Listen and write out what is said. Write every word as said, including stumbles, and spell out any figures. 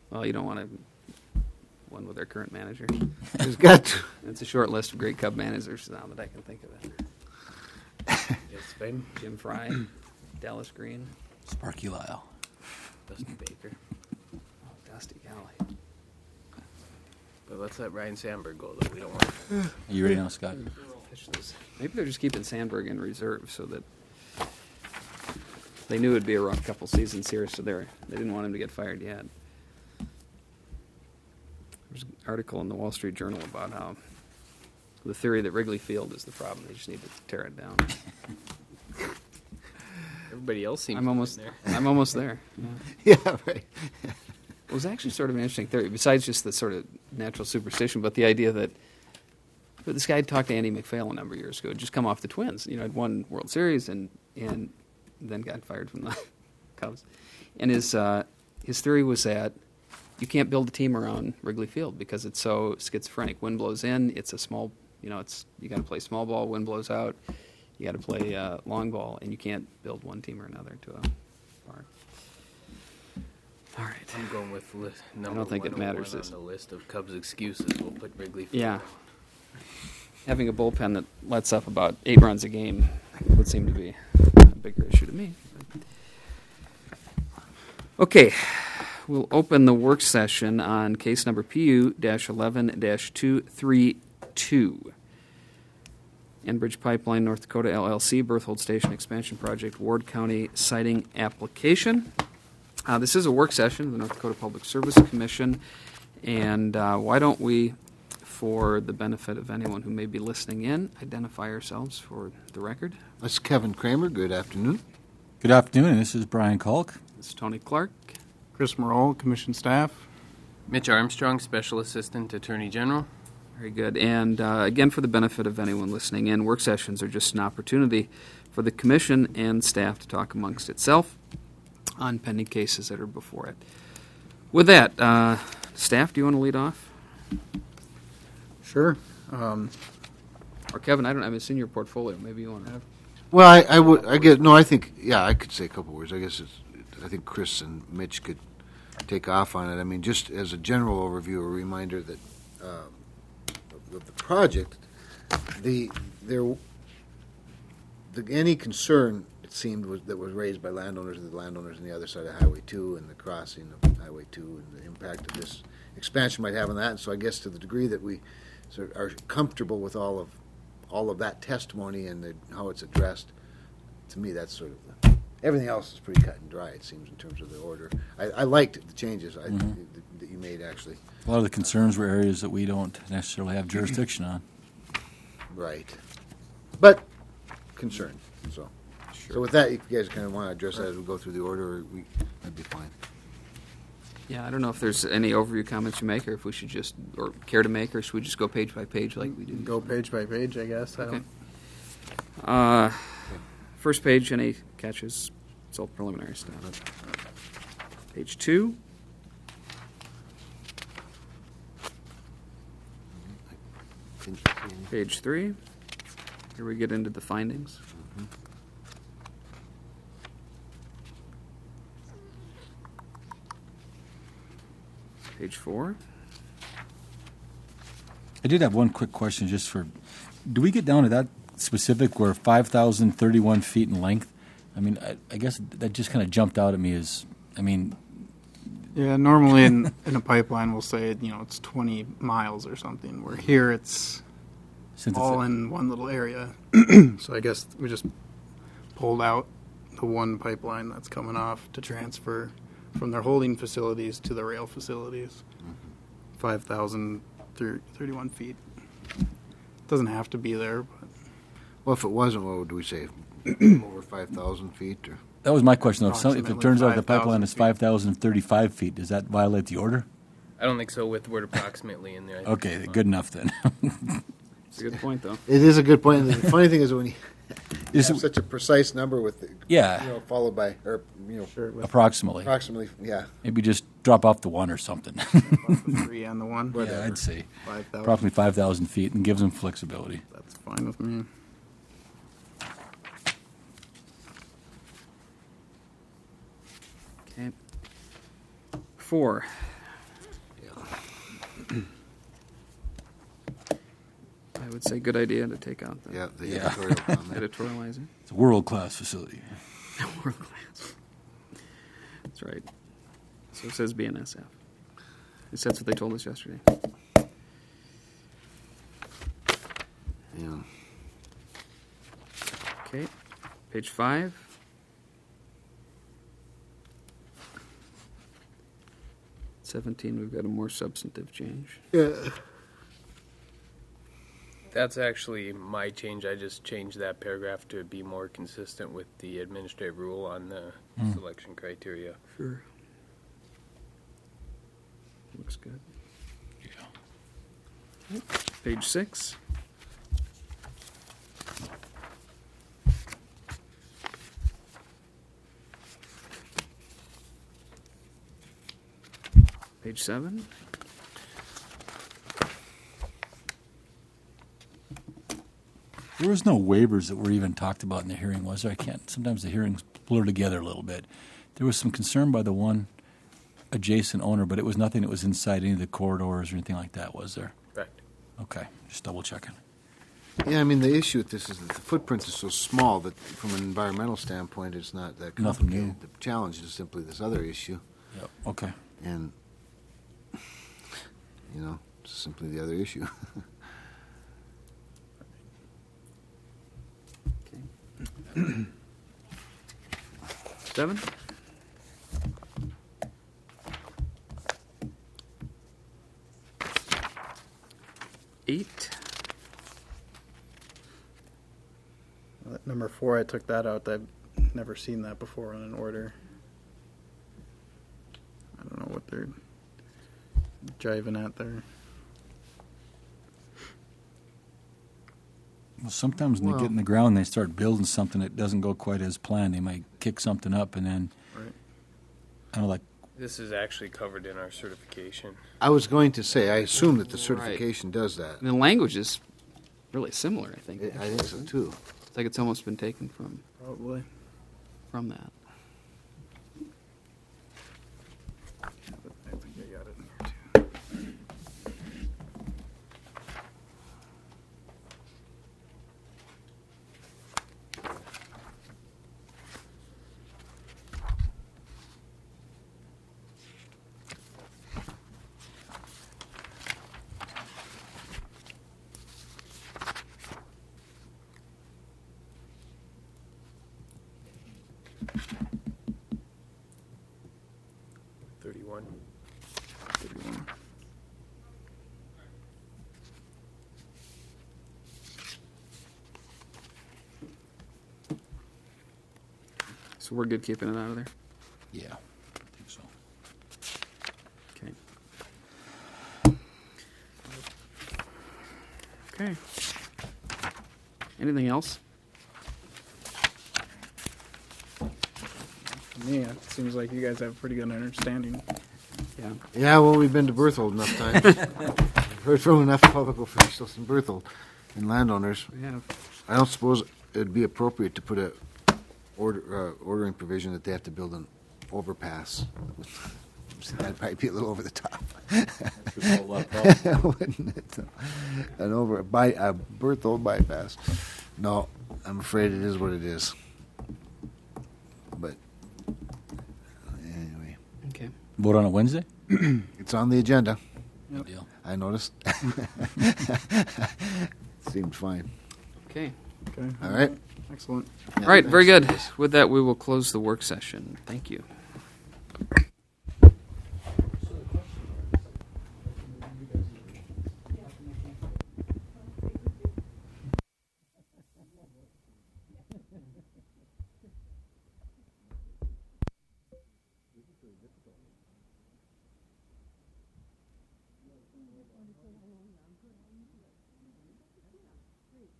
Well, you don't want to one with our current manager. There's got to. It's a short list of great Cub managers now that I can think of it. Yes, Spain. Jim Fry, Dallas Green, Sparky Lyle. Dusty Baker. oh, Dusty Golly. But let's let Ryan Sandberg go, though. We don't want to. Are you ready now, Scott? Maybe they're just keeping Sandberg in reserve so that they knew it'd be a rough couple seasons here, so they they didn't want him to get fired yet. There's an article in the Wall Street Journal about how the theory that Wrigley Field is the problem. They just need to tear it down. Everybody else seems I'm to almost be there. I'm almost there. Yeah. Yeah, right. It was actually sort of an interesting theory, besides just the sort of natural superstition, but the idea that but this guy had talked to Andy McPhail a number of years ago, just come off the Twins. You know, had won World Series and and then got fired from the Cubs. And his uh, his theory was that you can't build a team around Wrigley Field because it's so schizophrenic. Wind blows in, it's a small, you know, it's you got to play small ball. Wind blows out, you got to play uh, long ball, and you can't build one team or another to a park. All right. I'm going with li- number don't think it one oh one matters, on is- the list of Cubs excuses. We'll put Wrigley Field Yeah. down. Having a bullpen that lets up about eight runs a game would seem to be a bigger issue to me. Okay, we'll open the work session on case number P U eleven two three two. Enbridge Pipeline North Dakota L L C Berthold Station Expansion Project Ward County Siting Application. Uh, this is a work session of the North Dakota Public Service Commission, and uh, why don't we, for the benefit of anyone who may be listening in, identify ourselves for the record. That's Kevin Kramer. Good afternoon. Good afternoon, and this is Brian Kalk. This is Tony Clark. Chris Morrell, Commission staff. Mitch Armstrong, Special Assistant Attorney General. Very good. And uh, again, for the benefit of anyone listening in, work sessions are just an opportunity for the Commission and staff to talk amongst itself on pending cases that are before it. With that, uh, staff, do you want to lead off? Sure. Um, Or Kevin, I don't. I haven't seen your portfolio. Maybe you want to. Well, I, I would. I guess no. I think yeah. I could say a couple words. I guess it's, I think Chris and Mitch could take off on it. I mean, just as a general overview, a reminder that um, of, of the project, the there the, any concern it seemed was that was raised by landowners and the landowners on the other side of Highway two and the crossing of Highway two and the impact of this expansion might have on that. And so I guess to the degree that we sort of are comfortable with all of all of that testimony and the, how it's addressed, to me that's sort of the, everything else is pretty cut and dry, it seems, in terms of the order. I, I liked the changes I, Mhm. that, that you made, actually. A lot of the concerns were areas that we don't necessarily have jurisdiction on. Right. But concerned, so. So with that, if you guys kind of want to address that as we go through the order, we, that'd be fine. Yeah, I don't know if there's any overview comments you make, or if we should just, or care to make, or should we just go page by page like we do? go page by page, I guess. I Okay. don't. Uh, first page, any catches? It's all preliminary stuff. Page two. Didn't see any- Page three. Here we get into the findings. Page four. I did have one quick question just for, do we get down to that specific where five thousand thirty-one feet in length? I mean, I, I guess that just kind of jumped out at me as, I mean, Yeah, normally in, in a pipeline we'll say, you know, it's twenty miles or something, where here it's since all it's, in one little area. So I guess we just pulled out the one pipeline that's coming off to transfer from their holding facilities to the rail facilities. five thousand thirty-one feet. Doesn't have to be there, but Well, if it wasn't, what would we say? Over five thousand feet? Or? that was my question though. If, some, if it Approximately turns out the five thousand pipeline is feet. five thousand thirty-five feet, does that violate the order? I don't think so with the word approximately in there. I think Okay, it's fine. good enough then. It's a good point, though. It is a good point. And the funny thing is when you Is have it- such a precise number with, the, Yeah. you know, followed by, or, you know, sure, with Approximately. approximately, yeah. Maybe just drop off the one or something. the three and the one. Yeah, I'd say five thousand. approximately five thousand feet and gives them flexibility. That's fine with me. Okay. Four. I would say good idea to take out the Yeah, the Yeah. editorial comment. editorialize it. It's a world-class facility. World class. That's right. So it says B N S F. At least that's what they told us yesterday. Yeah. Okay, page five. Seventeen, we've got a more substantive change. Yeah. That's actually my change. I just changed that paragraph to be more consistent with the administrative rule on the Hmm. selection criteria. Sure. Looks good. Yeah. Page six. Page seven. There was no waivers that were even talked about in the hearing, was there? I can't. Sometimes the hearings blur together a little bit. There was some concern by the one adjacent owner, but it was nothing that was inside any of the corridors or anything like that, was there? Correct. Okay, just double checking. Yeah, I mean, the issue with this is that the footprint is so small that from an environmental standpoint, it's not that Nothing complicated. new. The challenge is simply this other issue, Yep. Okay. and, you know, it's simply the other issue. Seven. Eight. Uh, Number four, I took that out. I've never seen that before in an order. I don't know what they're driving at there. Well, sometimes when Well- they get in the ground, they start building something that doesn't go quite as planned. They might kick something up, and then Right. I don't know, like This is actually covered in our certification. I was going to say, I assume that the certification does that. And the language is really similar, I think. I I think so, too. It's like it's almost been taken from Probably. from that. I think I got it in here too. Thirty-one. thirty-one. So we're good keeping it out of there. yeah, I think so. Okay. Okay. Anything else? For me, it seems like you guys have a pretty good understanding. Yeah. Yeah, well, we've been to Berthold enough times. We've heard from enough public officials in Berthold and landowners. We have. I don't suppose it'd be appropriate to put a order, uh, ordering provision that they have to build an overpass. That'd probably be a little over the top, wouldn't it? An over by a Berthold bypass. No, I'm afraid it is what it is. But anyway, Okay. Vote on it Wednesday? it's on the agenda. Good deal. I noticed. Seemed fine. Okay. Okay. All right. Excellent. All right. Very good. With that, we will close the work session. Thank you.